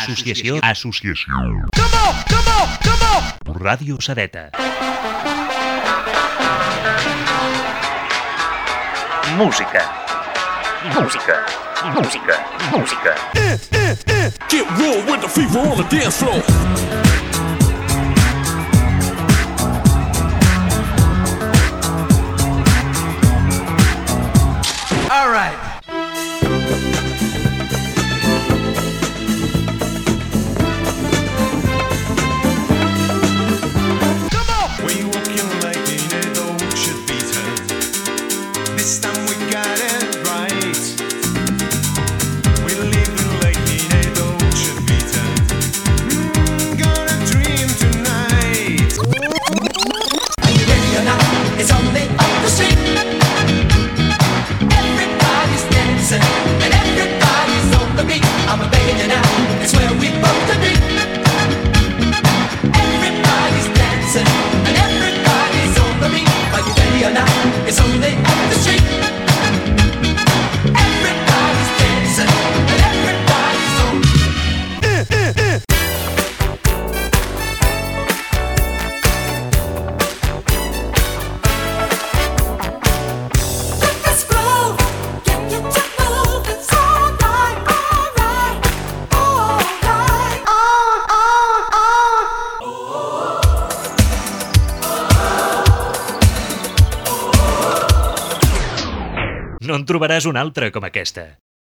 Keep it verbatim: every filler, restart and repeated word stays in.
Associació. Associació. Come on, come on, come on! Ràdio Sedeta. Música. Música. Música. Música. Get raw with the fever on the dance floor. All right. No en trobaràs una altra com aquesta.